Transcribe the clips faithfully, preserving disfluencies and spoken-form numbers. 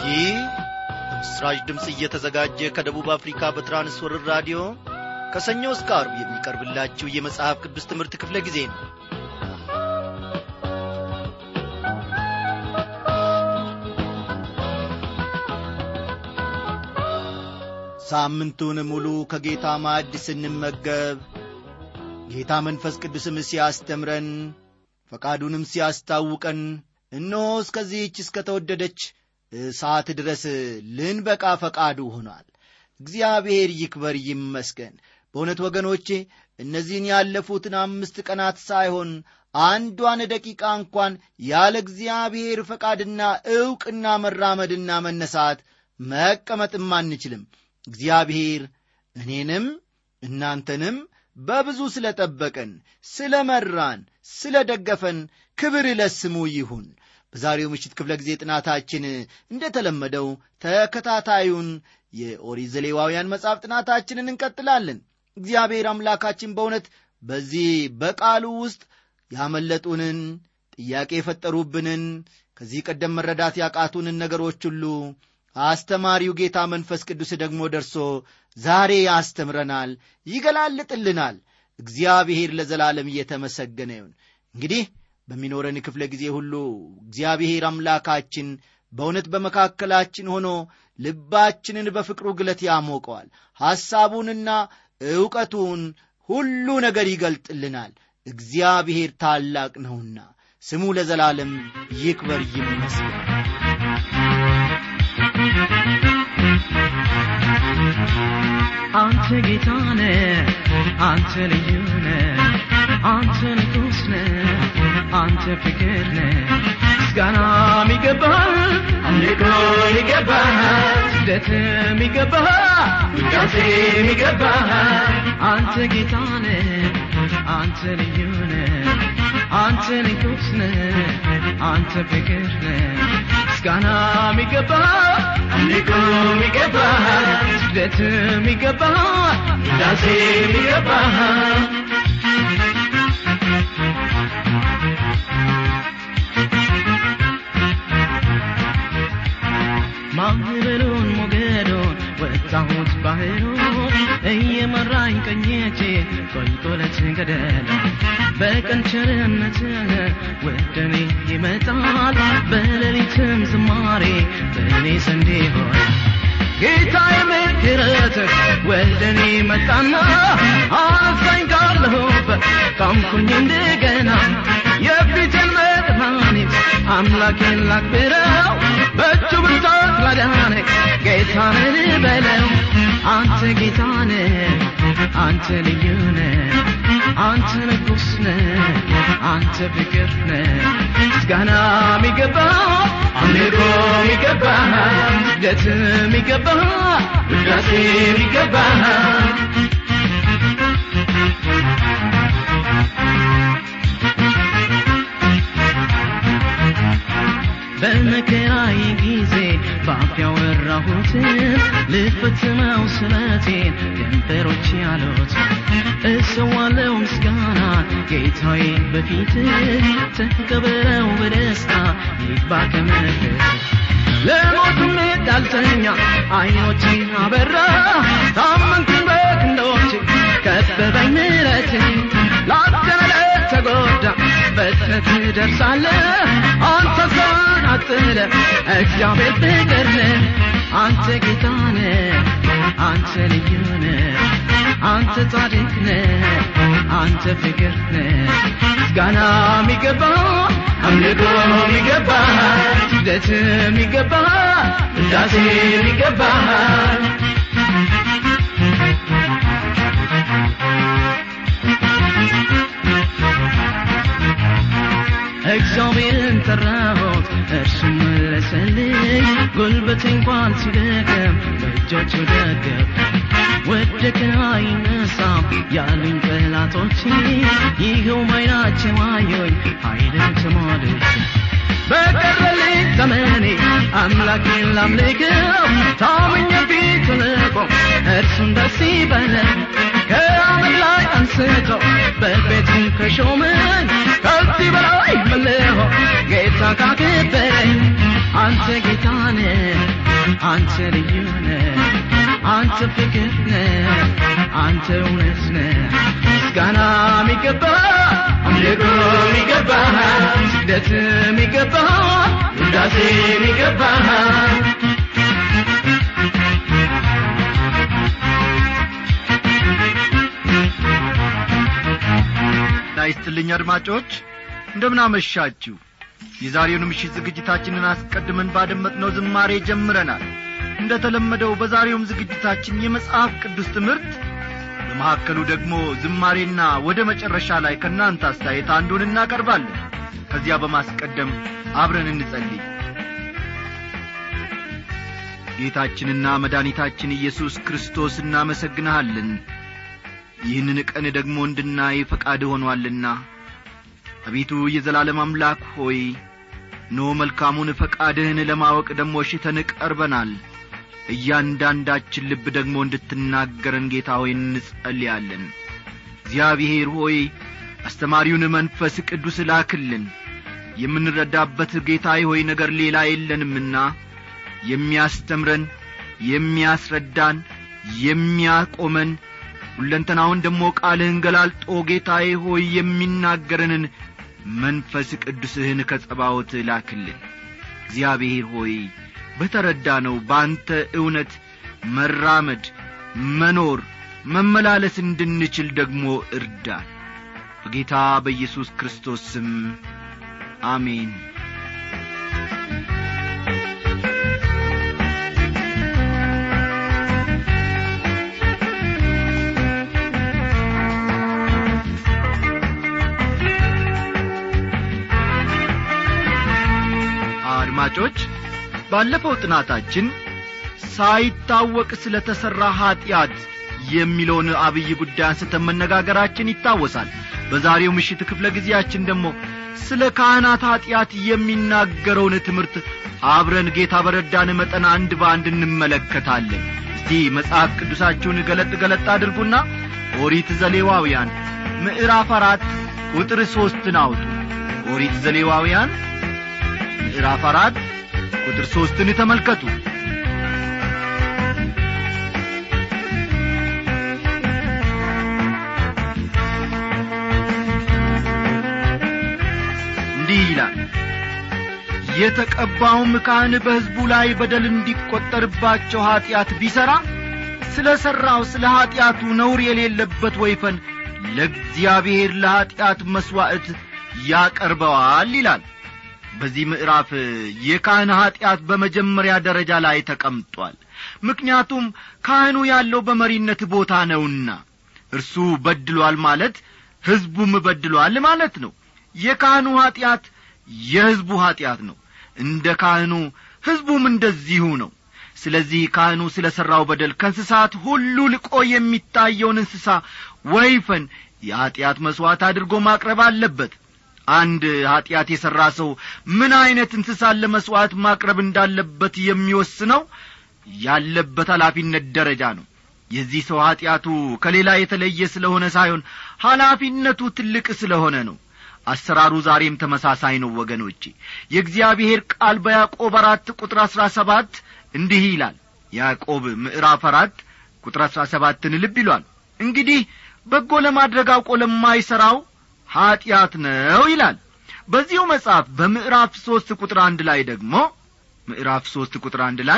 ይህ በምስራች ድምጽ እየተዘጋጀ ከደቡብ አፍሪካ በትራንስወርልድ ራዲዮ ከሰኞ እስከ ዓርብ የሚቀርብላችሁ የመጽሐፍ ቅዱስ ትምህርት ክፍለ ጊዜ ነው። ሳምንቱን ሙሉ ከጌታ ማዕድ ስንመገብ ጌታ መንፈስ ቅዱስም ሲያስተምረን ፈቃዱንም ሲያስታውቀን እነሆ እስከዚህች እስከ ተወደደች ሰዓት ድረስ ልንበቃ ፈቃዱ ሆኗል። እግዚአብሔር ይክበር ይመስገን። በእውነት ወገኖቼ እነዚህን ያለፉትን አምስት ቀናት ሳይሆን አንዷን ደቂቃ እንኳን ያለ እግዚአብሔር ፈቃድና ዕውቅና መራመድና መነሳት መቀመጥም አንችልም። እግዚአብሔር እኔንም እናንተንም በብዙ ስለጠበቀን ስለመራን ስለደገፈን ክብር ለስሙ ይሁን። በዛሬው ምሽት ክፍለ ጊዜ ጥናታችን እንደተለመደው ተከታታዩን የኦሪት ዘሌዋውያን መጽሐፍ ጥናታችንን እንቀጥላለን። እግዚአብሔር አምላካችን በእውነት በዚህ በቃሉ ውስጥ ያመለጡንን ጥያቄ የፈጠሩብንን ከዚህ ቀደም መረዳት ያቃቱንን ነገሮች ሁሉ አስተማሪው ጌታ መንፈስ ቅዱስ ደግሞ ደርሶ ዛሬ ያስተምረናል፣ ይገላልጥልናል። እግዚአብሔር ለዘላለም እየተመሰገነ ይሁን። እንግዲህ በሚኖረን ክፍለ ጊዜ ሁሉ እግዚአብሔር አምላካችን በእውነት በመካከላችን ሆኖ ልባችንን በፍቅሩ ግለት ያሞቀዋል። ሐሳቡንና ዕውቀቱን ሁሉ ነገር ይገልጥልናል። እግዚአብሔር ታላቅ ነውና ስሙ ለዘላለም ይክበር ይመስገን። አንተ ጌታ ነህ፣ አንተ ልዩ ነህ፣ አንተ ንጉሥ ነህ፣ አንተ ፍቅር ነህ። ምስጋና የሚገባህ አምልኮ የሚገባህ ስግደት የሚገባህ ውዳሴ የሚገባህ አንተ ጌታ ነህ፣ አንተ ልዩ ነህ፣ አንተ ንጉሥ ነህ፣ አንተ ፍቅር ነህ። ምስጋና የሚገባህ አምልኮ የሚገባህ ስግደት የሚገባህ ውዳሴ የሚገባህ ማዕበሉን ሞገዱን ወጣሁት ባህሩን እየመራኝ ቀኜቼ ቁልቁለት ገደል በቀን ቸርነትህ ወደኔ ይመጣል በሌሊትም ዝማሬ በእኔ ዘንድ ይሆናል። ጌታዬ ምሕረትህ ወደኔ መጣና አነሳኝ ካለሁበት ቆምኩኝ እንደገና የፊቴን መድኃኒት አምላኬን ላክብረው በእጁ ብርታት ላዳነኝ ጌታን በለው። አንተ ጌታ ነህ፣ አንተ ልዩ ነህ፣ አንተ ንጉሥ ነህ፣ አንተ ፍቅር ነህ። ምስጋና የሚገባህ አምልኮ የሚገባህ ስግደት የሚገባህ ውዳሴ የሚገባህ በመከራዬ ጊዜ በአፍ ያወራሁትን ልፈጽመው ስለቴን ከንፈሮቼ ያሉት እሰዋለሁ ምስጋና ጌታዬ በፊትህ ተቀበለው በደስታ ይግባ ከመንፈስህ። ለሞትም ዳልተኛ ዓይኖቼን አበራ ታመንኩኝ በክንዶቼ ከበበኝ ምሕረትህ ላደነለት ተጎዳ በትነት ደርሳለህ አንተ ሰውን አጥለ እግዚአብሔር ፍቅር ነህ። አንተ ጌታ ነህ፣ አንተ ልዩ ነህ፣ አንተ ጻድቅ ነህ፣ አንተ ፍቅር ነህ። ምስጋና የሚገባህ አምልኮ የሚገባህ ስግደት የሚገባህ ውዳሴ የሚገባህ እግዚአብሔርን ጠራሁት እርሱም መለሰልኝ ጉልበቴ እንኳን ሲደክም በእጆቹ ደገፍ ወደቀ አይነሳም ያሉኝ ጠላቶቼ ይኸው በዓይናቸው አዩኝ ኃይልን ተሞልቼ በቀረልኝ ዘመኔ አምላኬን ላምልከው ታምኜ ፊቱን ልቆም እርሱን ደስ ይበለው ከአመድ ላይ አንስቶ በቤቱ ከሾመኝ ከዚህ በላይ ምን ልሆን ጌታ ካከበረኝ አንተ ጌታ ነህ አንተ ልዩ ነህ አንተ ፍቅር ነህ አንተ እውነት ነህ ምስጋና የሚገባ አምልኮ የሚገባ ስግደት የሚገባ ውዳሴ የሚገባ ናይስትልኝ አድማጮች እንደምን አመሻችሁ። የዛሬውን ምሽት ዝግጅታችንን አስቀድመን ባደመጥነው ዝማሬ ጀምረናል። እንደተለመደው በዛሬውም ዝግጅታችን የመጽሐፍ ቅዱስ ትምህርት በመሐከሉ ደግሞ ዝማሬና ወደ መጨረሻ ላይ ከናንተ አስተያየት አንዱን እናቀርባለን። ከዚያ በማስቀደም አብረን እንጸልይ። ጌታችንና መድኃኒታችን ኢየሱስ ክርስቶስ እናመሰግንሃለን። ይህንን ቀን ደግሞ እንድናይ ፈቃድ ሆኗልና አቤቱ የዘላለም አምላክ ሆይ ኖ መልካሙን ፈቃድህን ለማወቅ ደግሞ ሽተን ቀርበናል። እያንዳንዳችን ልብ ደግሞ እንድትናገረን ጌታ ሆይ እንጸልያለን። እግዚአብሔር ሆይ አስተማሪውን መንፈስ ቅዱስ ላክልን። የምንረዳበት ጌታ ሆይ ነገር ሌላ የለንምና የሚያስተምረን የሚያስረዳን የሚያቆመን ሁለንተናውን ደሞ ቃልህን ገላልጦ ጌታዬ ሆይ የሚናገረንን መንፈስ ቅዱስህን ከጸባዖት ላክልን። እግዚአብሔር ሆይ በተረዳነው ባንተ እውነት መራመድ መኖር መመላለስ እንድንችል ደግሞ እርዳን። በጌታ በኢየሱስ ክርስቶስ ስም አሜን። አድማጮች ባለፈው ጥናታችን ሳይታወቅ ስለተሰራ ኃጢአት የሚለውን አብይ ጉዳይ አንስተን መነጋገራችን ይታወሳል። በዛሬው ምሽት ክፍለ ጊዜያችን ደግሞ ስለ ካህናት ኃጢአት የሚናገረውን ትምህርት አብረን ጌታ በረዳን መጠን አንድ በአንድ እንመለከታለን። እስቲ መጽሐፍ ቅዱሳችሁን ገለጥ ገለጥ አድርጉና ኦሪት ዘሌዋውያን ምዕራፍ አራት ቁጥር ሶስትን አውጡ። ኦሪት ዘሌዋውያን ምዕራፍ አራት ቁጥር ሶስትን ተመልከቱ። እንዲህ ይላል፣ የተቀባውም ካህን በሕዝቡ ላይ በደል እንዲቆጠርባቸው ኃጢአት ቢሠራ ስለ ሠራው ስለ ኃጢአቱ ነውር የሌለበት ወይፈን ለእግዚአብሔር ለኃጢአት መሥዋዕት ያቀርበዋል ይላል። በዚህ ምዕራፍ የካህን ኃጢአት በመጀመሪያ ደረጃ ላይ ተቀምጧል። ምክንያቱም ካህኑ ያለው በመሪነት ቦታ ነውና እርሱ በድሏል ማለት ሕዝቡም በድሏል ማለት ነው። የካህኑ ኃጢአት የሕዝቡ ኃጢአት ነው። እንደ ካህኑ ሕዝቡም እንደዚሁ ነው። ስለዚህ ካህኑ ስለ ሠራው በደል ከእንስሳት ሁሉ ልቆ የሚታየውን እንስሳ ወይፈን የኃጢአት መሥዋዕት አድርጎ ማቅረብ አለበት። አንድ ኃጢአት የሠራ ሰው ምን አይነት እንስሳን ለመሥዋዕት ማቅረብ እንዳለበት የሚወስነው ያለበት ኃላፊነት ደረጃ ነው። የዚህ ሰው ኃጢአቱ ከሌላ የተለየ ስለሆነ ሳይሆን ኃላፊነቱ ትልቅ ስለሆነ ነው። አሰራሩ ዛሬም ተመሳሳይ ነው ወገኖቼ። የእግዚአብሔር ቃል በያዕቆብ አራት ቁጥር አስራ ሰባት እንዲህ ይላል። ያዕቆብ ምዕራፍ አራት ቁጥር አስራ ሰባትን ልብ ይሏል። እንግዲህ በጎ ለማድረግ አውቆ ለማይሠራው ኃጢአት ነው ይላል። በዚሁ መጽሐፍ በምዕራፍ ሶስት ቁጥር አንድ ላይ ደግሞ ምዕራፍ ሶስት ቁጥር አንድ ላይ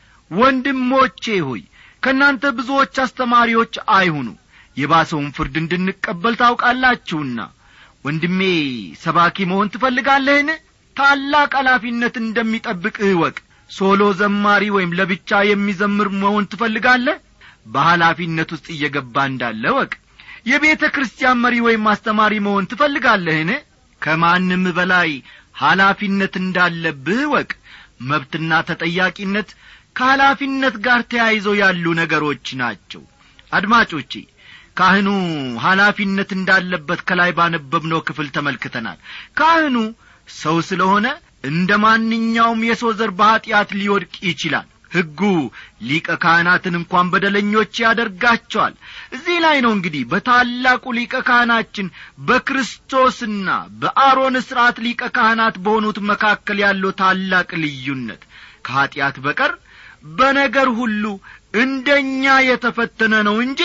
ወንድሞቼ ሆይ ከናንተ ብዙዎች አስተማሪዎች አይሁኑ የባሰውን ፍርድ እንድንቀበል ታውቃላችሁና። ወንድሜ ሰባኪ መሆን ትፈልጋለህን? ታላቅ ኃላፊነት እንደሚጠብቅህ እወቅ። ሶሎ ዘማሪ ወይም ለብቻ የሚዘምር መሆን ትፈልጋለህ? በኃላፊነት ውስጥ እየገባ እንዳለ እወቅ። የቤተ ክርስቲያን መሪ ወይም አስተማሪ መሆን ትፈልጋለህን? ከማንም በላይ ኃላፊነት እንዳለብህ እወቅ። መብትና ተጠያቂነት ከኃላፊነት ጋር ተያይዘው ያሉ ነገሮች ናቸው። አድማጮቼ ካህኑ ኃላፊነት እንዳለበት ከላይ ባነበብነው ክፍል ተመልክተናል። ካህኑ ሰው ስለሆነ እንደማንኛውም የሰው ዘር በኃጢአት ሊወድቅ ይችላል። ሕጉ ሊቀ ካህናትን እንኳን በደለኞች ያደርጋቸዋል። እዚህ ላይ ነው እንግዲህ በታላቁ ሊቀ ካህናችን በክርስቶስና በአሮን ሥርዓት ሊቀ ካህናት በሆኑት መካከል ያለው ታላቅ ልዩነት። ከኀጢአት በቀር በነገር ሁሉ እንደኛ የተፈተነ ነው እንጂ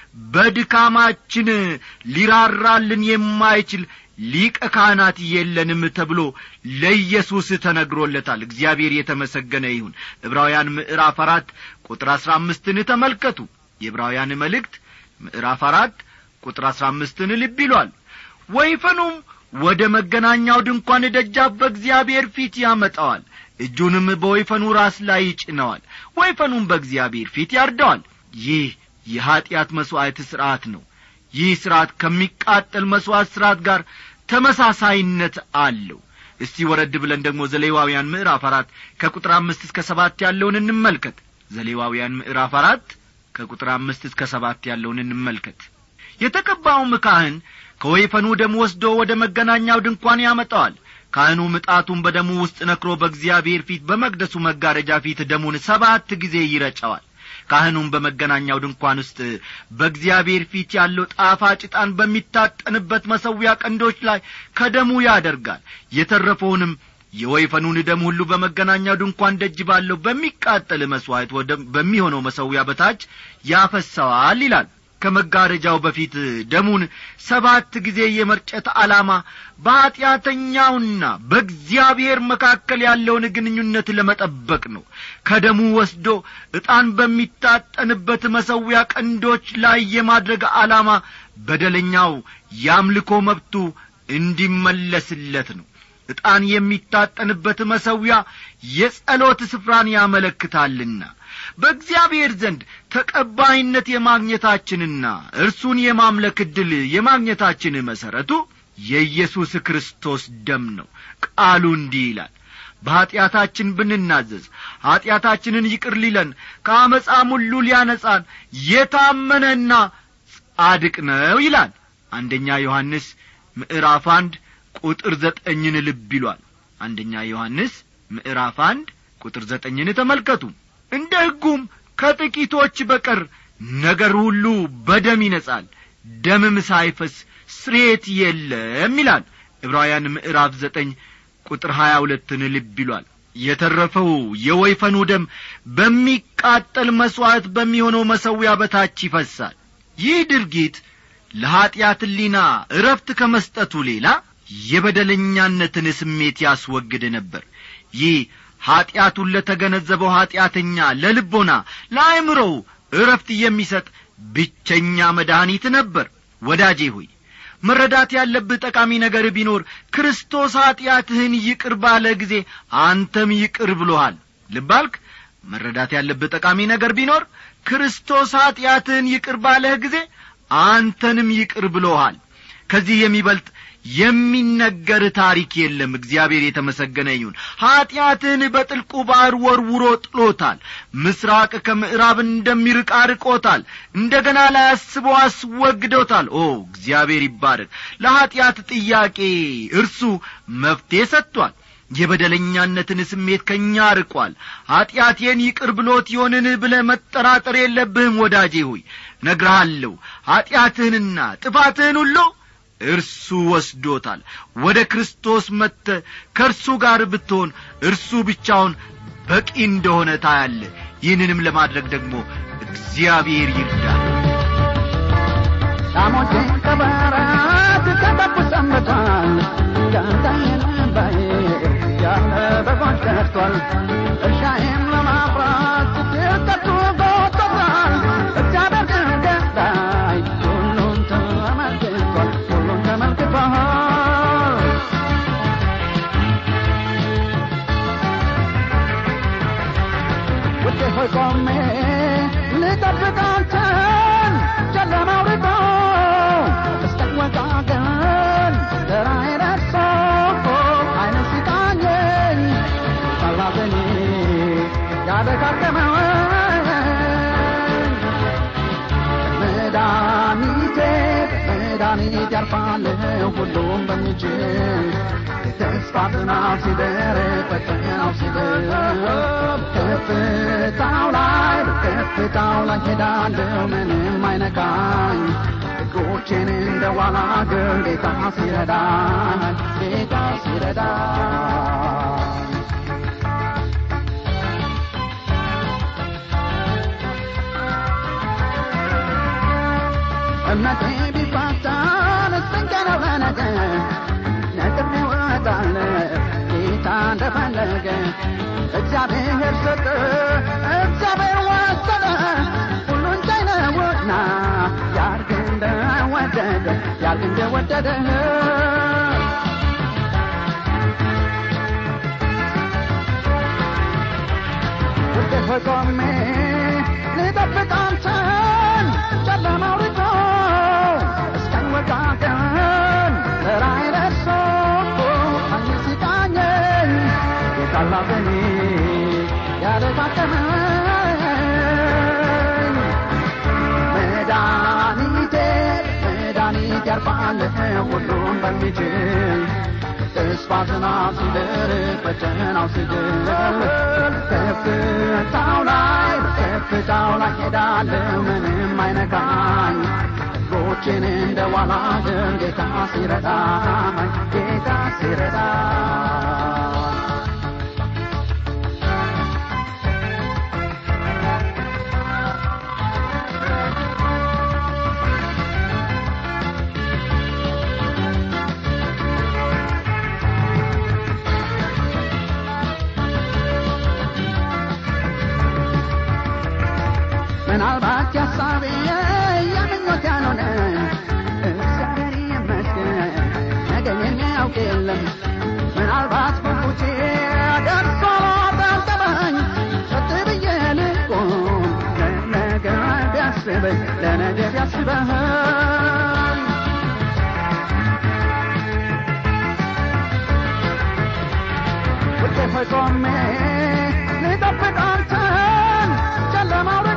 በድካማችን ሊራራልን የማይችል ሊቀ ካህናት የለንም ተብሎ ለኢየሱስ ተነግሮለታል። እግዚአብሔር የተመሰገነ ይሁን። ዕብራውያን ምዕራፍ አራት ቁጥር አሥራ አምስትን ተመልከቱ። የዕብራውያን መልእክት ምዕራፍ አራት ቁጥር አሥራ አምስትን ልብ ይሏል። ወይፈኑም ወደ መገናኛው ድንኳን ደጃፍ በእግዚአብሔር ፊት ያመጣዋል፣ እጁንም በወይፈኑ ራስ ላይ ይጭነዋል፣ ወይፈኑም በእግዚአብሔር ፊት ያርደዋል። ይህ የኀጢአት መሥዋዕት ሥርዓት ነው። ይህ ሥርዓት ከሚቃጠል መሥዋዕት ሥርዓት ጋር ተመሳሳይነት አለው። እስቲ ወረድ ብለን ደግሞ ዘሌዋውያን ምዕራፍ አራት ከቁጥር አምስት እስከ ሰባት ያለውን እንመልከት። ዘሌዋውያን ምዕራፍ አራት ከቁጥር አምስት እስከ ሰባት ያለውን እንመልከት። የተቀባውም ካህን ከወይፈኑ ደም ወስዶ ወደ መገናኛው ድንኳን ያመጣዋል። ካህኑ ምጣቱን በደሙ ውስጥ ነክሮ በእግዚአብሔር ፊት በመቅደሱ መጋረጃ ፊት ደሙን ሰባት ጊዜ ይረጨዋል። ካህኑም በመገናኛው ድንኳን ውስጥ በእግዚአብሔር ፊት ያለው ጣፋጭ ዕጣን በሚታጠንበት መሠዊያ ቀንዶች ላይ ከደሙ ያደርጋል። የተረፈውንም የወይፈኑን ደም ሁሉ በመገናኛው ድንኳን ደጅ ባለው በሚቃጠል መሥዋዕት ወደ በሚሆነው መሠዊያ በታች ያፈሰዋል ይላል። ከመጋረጃው በፊት ደሙን ሰባት ጊዜ የመርጨት ዓላማ በኀጢአተኛውና በእግዚአብሔር መካከል ያለውን ግንኙነት ለመጠበቅ ነው። ከደሙ ወስዶ ዕጣን በሚታጠንበት መሠዊያ ቀንዶች ላይ የማድረግ ዓላማ በደለኛው ያምልኮ መብቱ እንዲመለስለት ነው። ዕጣን የሚታጠንበት መሠዊያ የጸሎት ስፍራን ያመለክታልና በእግዚአብሔር ዘንድ ተቀባይነት የማግኘታችንና እርሱን የማምለክ ዕድል የማግኘታችን መሠረቱ የኢየሱስ ክርስቶስ ደም ነው። ቃሉ እንዲህ ይላል፣ በኀጢአታችን ብንናዘዝ ኀጢአታችንን ይቅር ሊለን ከአመፃም ሁሉ ሊያነጻን የታመነና ጻድቅ ነው ይላል። አንደኛ ዮሐንስ ምዕራፍ አንድ ቁጥር ዘጠኝን ልብ ይሏል። አንደኛ ዮሐንስ ምዕራፍ አንድ ቁጥር ዘጠኝን ተመልከቱ። እንደ ሕጉም ከጥቂቶች በቀር ነገር ሁሉ በደም ይነጻል፣ ደምም ሳይፈስ ስርየት የለም ይላል። ዕብራውያን ምዕራፍ ዘጠኝ ቁጥር ሀያ ሁለትን ልብ ይሏል። የተረፈው የወይፈኑ ደም በሚቃጠል መሥዋዕት በሚሆነው መሠዊያ በታች ይፈሳል። ይህ ድርጊት ለኀጢአት ሕሊና ዕረፍት ከመስጠቱ ሌላ የበደለኛነትን ስሜት ያስወግድ ነበር። ይህ ኀጢአቱን ለተገነዘበው ኀጢአተኛ ለልቦና ለአእምሮው ዕረፍት የሚሰጥ ብቸኛ መድኃኒት ነበር። ወዳጄ ሆይ መረዳት ያለብህ ጠቃሚ ነገር ቢኖር ክርስቶስ ኀጢአትህን ይቅር ባለ ጊዜ አንተም ይቅር ብሎሃል። ልብ አልክ? መረዳት ያለብህ ጠቃሚ ነገር ቢኖር ክርስቶስ ኀጢአትህን ይቅር ባለ ጊዜ አንተንም ይቅር ብሎሃል። ከዚህ የሚበልጥ የሚነገር ታሪክ የለም። እግዚአብሔር የተመሰገነ ይሁን። ኀጢአትን በጥልቁ ባሕር ወርውሮ ጥሎታል። ምስራቅ ከምዕራብ እንደሚርቅ አርቆታል። እንደገና ላይ አስቦ አስወግዶታል። ኦ እግዚአብሔር ይባረክ። ለኀጢአት ጥያቄ እርሱ መፍትሄ ሰጥቷል። የበደለኛነትን ስሜት ከኛ አርቋል። ኀጢአቴን ይቅር ብሎት ይሆንን ብለህ መጠራጠር የለብህም ወዳጄ ሆይ። ነግርሃለሁ፣ ኀጢአትህንና ጥፋትህን ሁሉ እርሱ ወስዶታል። ወደ ክርስቶስ መጥተህ ከእርሱ ጋር ብትሆን እርሱ ብቻውን በቂ እንደሆነ ታያለህ። ይህንንም ለማድረግ ደግሞ እግዚአብሔር ይርዳል። ዳሞቼን ከበረት ከጠቡ ሰንብቷል፣ ጋንዳዬን ባዬ ያለ በጎች ከርቷል። እርሻዬን ለማፍራት ስትርቀቱ ጎቶታል። እግዚአብሔር ገዳይ ሁሉን ተመልክቷል፣ ሁሉን ተመልክቷል። ውጤ ሆይ ቆሜ ልጠብቅ አንተን ጨለማው ርቆ እስከወጣ ግን ተራዬ ደርሶ ዓይነ ሲቃኘኝ ጠላቴን ያደካከመኝ መድኃኒቴ መድኃኒት ያርፋል ሁሉም በሚችል የተስፋ ዝናብ ሲደርቅ ፈተናው ሲደርቅ ከፍታ ከፍታው ላይ ሄዳለሁ ምንም አይነካኝ እግሮቼን እንደ ዋላ እግር ጌታ ሲረዳኝ ጌታ ሲረዳኝ እምነቴ ቢፈተን እስከነው ለነገ ነጥብ ይወጣለሁ ጌታ እንደፈለገ እግዚአብሔር ሰጠ እግዚአብሔር ወሰደ ሁሉን ቻይነውና ያርግ እንደወደደ ያርግ እንደወደደ ወደ ቆሜ ልጠብቅ አንተን ጨለማው ርቆ እስከሚወጣ ቀን ራእይ ደርሶ አንስቃኘኝ የታላበኔ ያለታቀመኝ መድኃኒቴ መድኃኒት ያርፋል ሁሉን በሚችል ተስፋ ዝናብ ሲደርቅ በጨለማው ሲገል ከፍታው ላይ ከፍታው ላይ ሄዳለሁ ምንም አይነካኝ እግሮቼን እንደ ዋላ እግር ጌታ ሲረዳኝ ጌታ ሲረዳኝ ምናልባት ያሳቤ የምኞት ያልሆነ እግዚአብሔር ይመስገን ነገን የሚያውቅ የለም ምናልባት ጉጉቴ ደርሶ ጠልጠበኝ ጸጥ ብዬ ልቆም ለነገ ቢያስበኝ ለነገ ቢያስበኝ ውጤ ሆይ ቆሜ ልጠብቅ አንተን ጨለማው ርቆ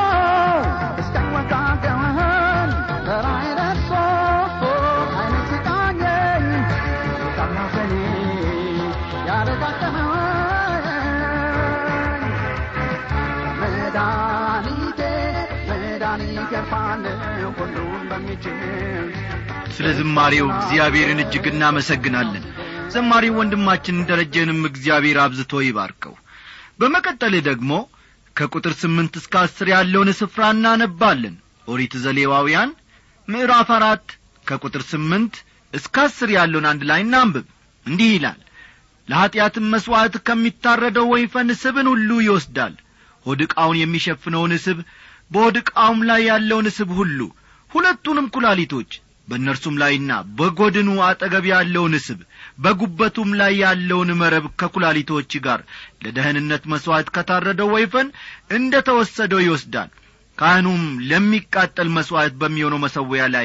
ስለ ዝማሬው እግዚአብሔርን እጅግ እናመሰግናለን ዘማሪው ወንድማችን ደረጀንም እግዚአብሔር አብዝቶ ይባርከው በመቀጠል ደግሞ ከቁጥር ስምንት እስከ አስር ያለውን ስፍራ እናነባለን ኦሪት ዘሌዋውያን ምዕራፍ አራት ከቁጥር ስምንት እስከ አስር ያለውን አንድ ላይ እናንብብ እንዲህ ይላል ለኃጢአትም መስዋዕት ከሚታረደው ወይፈን ስብን ሁሉ ይወስዳል ሆድቃውን የሚሸፍነውን ስብ በሆድቃውም ላይ ያለውን ስብ ሁሉ ሁለቱንም ኩላሊቶች በእነርሱም ላይና በጎድኑ አጠገብ ያለውን ስብ በጉበቱም ላይ ያለውን መረብ ከኩላሊቶች ጋር ለደህንነት መስዋዕት ከታረደው ወይፈን እንደ ተወሰደው ይወስዳል ካህኑም ለሚቃጠል መስዋዕት በሚሆነው መሠዊያ ላይ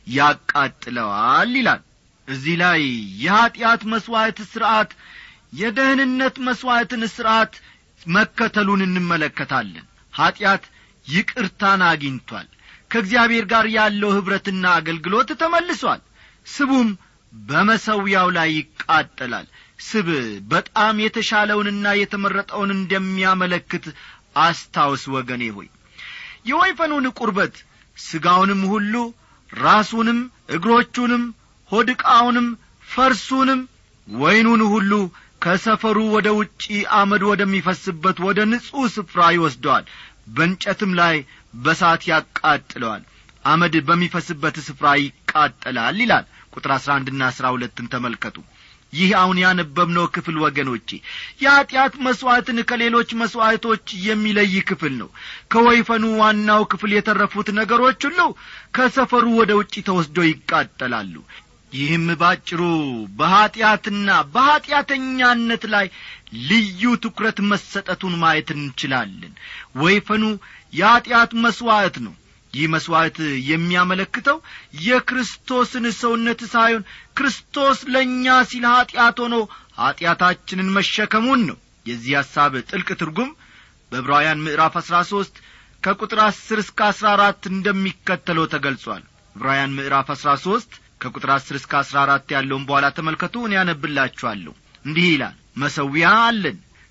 ያቃጥለዋል ይላል እዚህ ላይ የኃጢአት መስዋዕት ሥርዓት የደህንነት መስዋዕትን ሥርዓት መከተሉን እንመለከታለን ኃጢአት ይቅርታን አግኝቷል ከእግዚአብሔር ጋር ያለው ኅብረትና አገልግሎት ተመልሷል ስቡም በመሠዊያው ላይ ይቃጠላል ስብ በጣም የተሻለውንና የተመረጠውን እንደሚያመለክት አስታውስ ወገኔ ሆይ የወይፈኑን ቁርበት ሥጋውንም ሁሉ ራሱንም እግሮቹንም ሆድቃውንም ፈርሱንም ወይኑን ሁሉ ከሰፈሩ ወደ ውጪ አመድ ወደሚፈስበት ወደ ንጹሕ ስፍራ ይወስደዋል በእንጨትም ላይ በሳት ያቃጥለዋል አመድ በሚፈስበት ስፍራ ይቃጠላል ይላል ቁጥር አስራ አንድ እና አስራ ሁለትን ተመልከቱ ይህ አሁን ያነበብነው ክፍል ወገኖቼ የኃጢአት መስዋዕትን ከሌሎች መስዋዕቶች የሚለይ ክፍል ነው ከወይፈኑ ዋናው ክፍል የተረፉት ነገሮች ሁሉ ከሰፈሩ ወደ ውጪ ተወስደው ይቃጠላሉ ይህም ባጭሩ በኃጢአትና በኃጢአተኛነት ላይ ልዩ ትኩረት መሰጠቱን ማየት እንችላለን ወይፈኑ የኃጢአት መስዋዕት ነው ይህ መስዋዕት የሚያመለክተው የክርስቶስን ሰውነት ሳይሆን ክርስቶስ ለኛ ሲል ኃጢአት ሆኖ ኃጢአታችንን መሸከሙን ነው የዚህ ሐሳብ ጥልቅ ትርጉም በዕብራውያን ምዕራፍ አስራ ሦስት ከቁጥር አስር እስከ አስራ አራት እንደሚከተለው ተገልጿል ዕብራውያን ምዕራፍ አስራ ሦስት ከቁጥር አስር እስከ አስራ አራት ያለውን በኋላ ተመልከቱ እኔ ያነብላችኋለሁ እንዲህ ይላል መሠዊያ አለን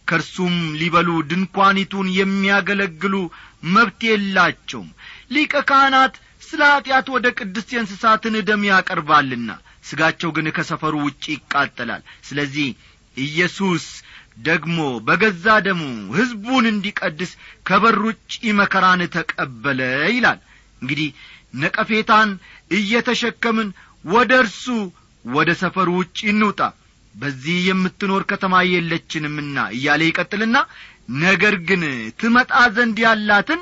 ከርሱም ሊበሉ ድንኳኒቱን የሚያገለግሉ መብት የላቸውም። ሊቀ ካህናት ስለ ኃጢአት ወደ ቅድስት የእንስሳትን ደም ያቀርባልና ሥጋቸው ግን ከሰፈሩ ውጪ ይቃጠላል። ስለዚህ ኢየሱስ ደግሞ በገዛ ደሙ ሕዝቡን እንዲቀድስ ከበር ውጪ መከራን ተቀበለ ይላል። እንግዲህ ነቀፌታን እየተሸከምን ወደ እርሱ ወደ ሰፈሩ ውጪ እንውጣ፣ በዚህ የምትኖር ከተማ የለችንምና እያለ ይቀጥልና ነገር ግን ትመጣ ዘንድ ያላትን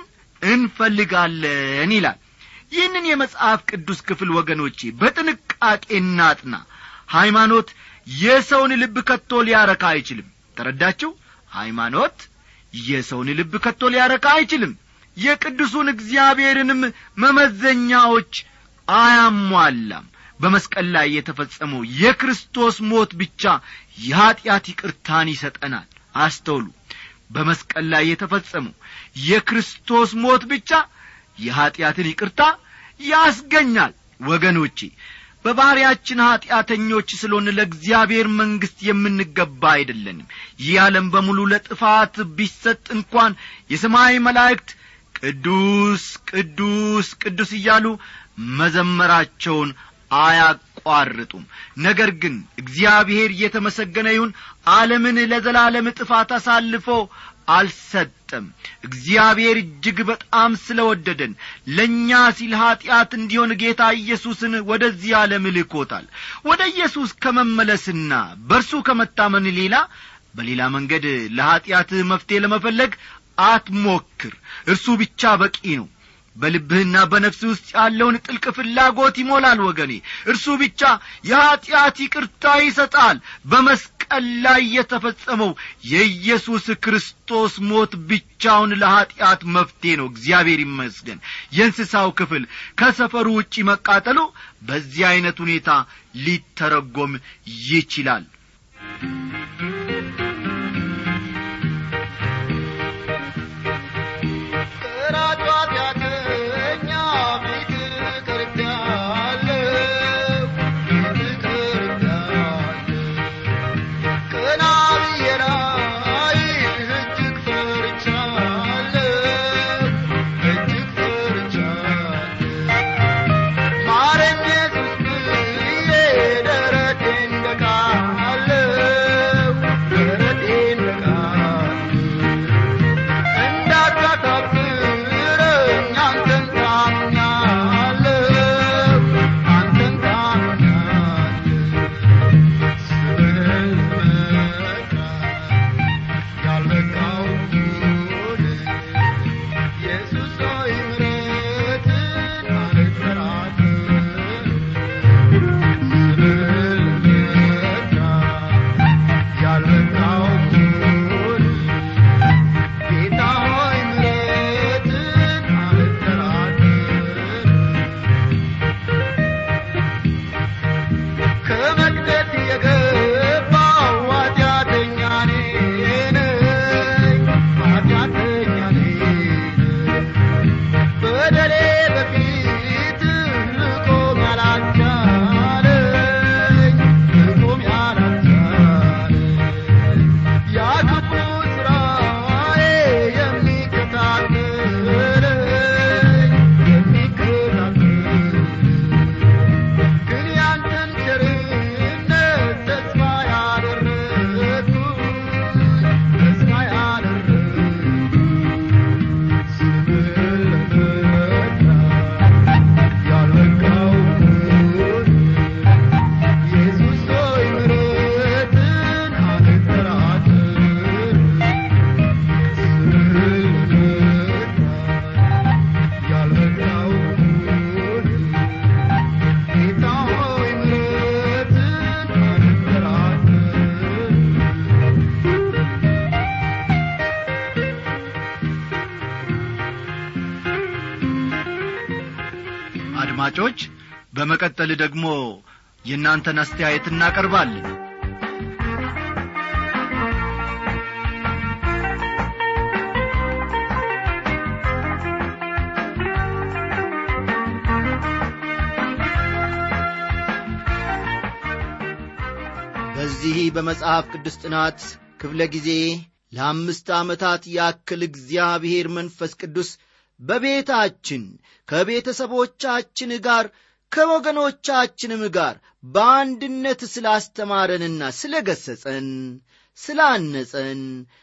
እንፈልጋለን ይላል። ይህንን የመጽሐፍ ቅዱስ ክፍል ወገኖቼ በጥንቃቄ እናጥና። ሃይማኖት የሰውን ልብ ከቶ ሊያረካ አይችልም። ተረዳችሁ? ሃይማኖት የሰውን ልብ ከቶ ሊያረካ አይችልም። የቅዱሱን እግዚአብሔርንም መመዘኛዎች አያሟላም። በመስቀል ላይ የተፈጸመው የክርስቶስ ሞት ብቻ የኃጢአት ይቅርታን ይሰጠናል። አስተውሉ። በመስቀል ላይ የተፈጸመው የክርስቶስ ሞት ብቻ የኃጢአትን ይቅርታ ያስገኛል። ወገኖቼ በባህሪያችን ኃጢአተኞች ስለሆነ ለእግዚአብሔር መንግሥት የምንገባ አይደለንም። ይህ ዓለም በሙሉ ለጥፋት ቢሰጥ እንኳን የሰማይ መላእክት ቅዱስ ቅዱስ ቅዱስ እያሉ መዘመራቸውን አያቋርጡም። ነገር ግን እግዚአብሔር የተመሰገነ ይሁን ዓለምን ለዘላለም ጥፋት አሳልፎ አልሰጠም። እግዚአብሔር እጅግ በጣም ስለወደደን ለኛ ሲል ኃጢአት እንዲሆን ጌታ ኢየሱስን ወደዚህ ዓለም ልኮታል። ወደ ኢየሱስ ከመመለስና በርሱ ከመታመን ሌላ በሌላ መንገድ ለኃጢአት መፍትሄ ለመፈለግ አትሞክር። እርሱ ብቻ በቂ ነው። በልብህና በነፍስህ ውስጥ ያለውን ጥልቅ ፍላጎት ይሞላል ወገኔ። እርሱ ብቻ የኃጢአት ይቅርታ ይሰጣል። በመስቀል ላይ የተፈጸመው የኢየሱስ ክርስቶስ ሞት ብቻውን ለኃጢአት መፍትሄ ነው። እግዚአብሔር ይመስገን። የእንስሳው ክፍል ከሰፈሩ ውጪ መቃጠሉ በዚህ አይነት ሁኔታ ሊተረጎም ይችላል። አድማጮች በመቀጠል ደግሞ የእናንተን አስተያየት እናቀርባለን። በዚህ በመጽሐፍ ቅዱስ ጥናት ክፍለ ጊዜ ለአምስት ዓመታት ያክል እግዚአብሔር መንፈስ ቅዱስ በቤታችን ከቤተሰቦቻችን ጋር ከወገኖቻችንም ጋር በአንድነት ስላስተማረንና ስለገሰጸን ስላነጸን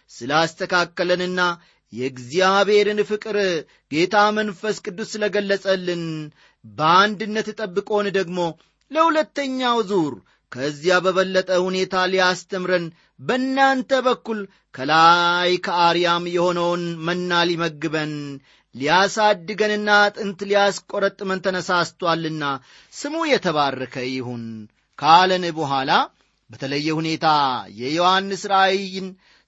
ስላስተካከለንና የእግዚአብሔርን ፍቅር ጌታ መንፈስ ቅዱስ ስለገለጸልን በአንድነት ጠብቆን ደግሞ ለሁለተኛው ዙር ከዚያ በበለጠ ሁኔታ ሊያስተምረን በእናንተ በኩል ከላይ ከአርያም የሆነውን መና ሊመግበን ሊያሳድገንና አጥንት ሊያስቆረጥመን ተነሳስቶአልና ስሙ የተባረከ ይሁን ካለን በኋላ በተለየ ሁኔታ የዮሐንስ ራእይን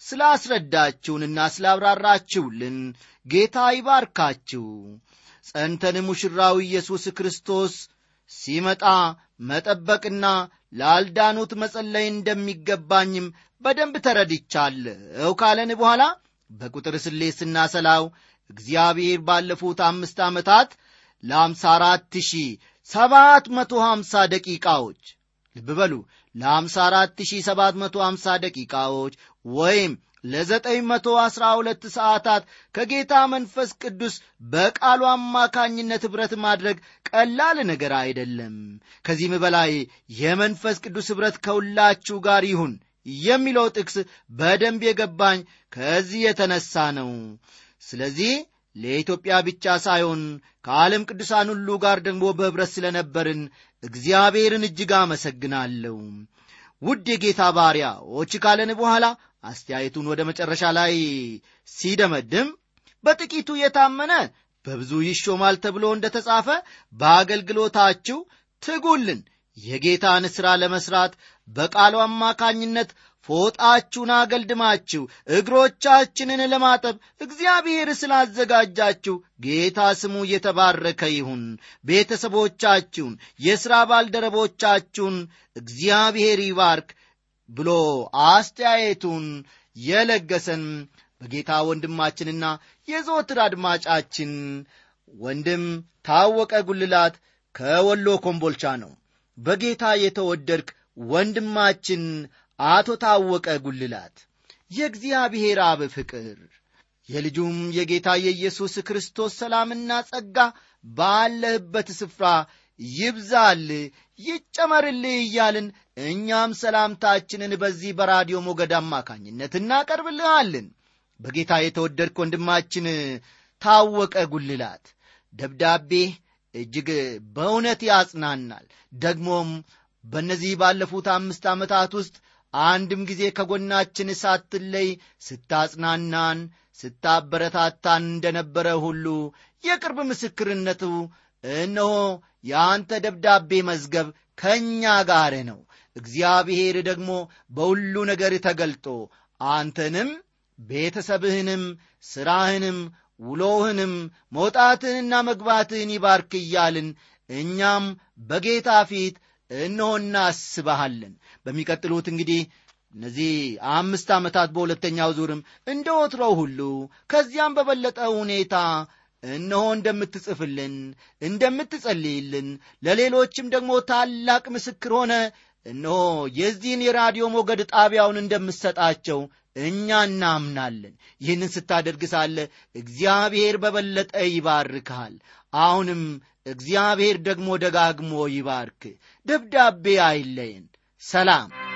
ስላስረዳችሁንና ስላብራራችሁልን ጌታ ይባርካችሁ። ጸንተን ሙሽራው ኢየሱስ ክርስቶስ ሲመጣ መጠበቅና ላልዳኑት መጸለይ እንደሚገባኝም በደንብ ተረድቻለሁ ካለን በኋላ በቁጥር ስሌት ስናሰላው እግዚአብሔር ባለፉት አምስት ዓመታት ለአምሳ አራት ሺህ ሰባት መቶ ሃምሳ ደቂቃዎች ልብ በሉ ለአምሳ አራት ሺህ ሰባት መቶ ሃምሳ ደቂቃዎች ወይም ለዘጠኝ መቶ አስራ ሁለት ሰዓታት ከጌታ መንፈስ ቅዱስ በቃሉ አማካኝነት ኅብረት ማድረግ ቀላል ነገር አይደለም። ከዚህም በላይ የመንፈስ ቅዱስ ኅብረት ከሁላችሁ ጋር ይሁን የሚለው ጥቅስ በደንብ የገባኝ ከዚህ የተነሳ ነው። ስለዚህ ለኢትዮጵያ ብቻ ሳይሆን ከዓለም ቅዱሳን ሁሉ ጋር ደግሞ በኅብረት ስለነበርን እግዚአብሔርን እጅግ አመሰግናለሁ። ውድ የጌታ ባሪያዎች ካለን በኋላ አስተያየቱን ወደ መጨረሻ ላይ ሲደመድም በጥቂቱ የታመነ በብዙ ይሾማል ተብሎ እንደተጻፈ በአገልግሎታችሁ ትጉልን፣ የጌታን ሥራ ለመሥራት በቃሉ አማካኝነት ፎጣችሁን አገልድማችሁ እግሮቻችንን ለማጠብ እግዚአብሔር ስላዘጋጃችሁ ጌታ ስሙ የተባረከ ይሁን። ቤተሰቦቻችሁን፣ የሥራ ባልደረቦቻችሁን እግዚአብሔር ይባርክ ብሎ አስተያየቱን የለገሰን በጌታ ወንድማችንና የዘወትር አድማጫችን ወንድም ታወቀ ጉልላት ከወሎ ኮምቦልቻ ነው። በጌታ የተወደድክ ወንድማችን አቶ ታወቀ ጉልላት የእግዚአብሔር አብ ፍቅር የልጁም የጌታ የኢየሱስ ክርስቶስ ሰላምና ጸጋ ባለህበት ስፍራ ይብዛል ይጨመርልህ እያልን እኛም ሰላምታችንን በዚህ በራዲዮ ሞገድ አማካኝነት እናቀርብልሃለን። በጌታ የተወደድክ ወንድማችን ታወቀ ጉልላት ደብዳቤ እጅግ በእውነት ያጽናናል። ደግሞም በእነዚህ ባለፉት አምስት ዓመታት ውስጥ አንድም ጊዜ ከጎናችን ሳትለይ ስታጽናናን ስታበረታታን እንደነበረ ሁሉ የቅርብ ምስክርነቱ እነሆ የአንተ ደብዳቤ መዝገብ ከእኛ ጋር ነው። እግዚአብሔር ደግሞ በሁሉ ነገር ተገልጦ አንተንም ቤተሰብህንም ሥራህንም ውሎህንም መውጣትህንና መግባትህን ይባርክ እያልን እኛም በጌታ ፊት እነሆ እናስብሃለን። በሚቀጥሉት እንግዲህ እነዚህ አምስት ዓመታት በሁለተኛው ዙርም እንደ ወትሮው ሁሉ ከዚያም በበለጠ ሁኔታ እነሆ እንደምትጽፍልን እንደምትጸልይልን ለሌሎችም ደግሞ ታላቅ ምስክር ሆነ እነሆ የዚህን የራዲዮ ሞገድ ጣቢያውን እንደምትሰጣቸው እኛ እናምናለን። ይህንን ስታደርግ ሳለ እግዚአብሔር በበለጠ ይባርክሃል። አሁንም እግዚአብሔር ደግሞ ደጋግሞ ይባርክ። ደብዳቤ አይለየን። ሰላም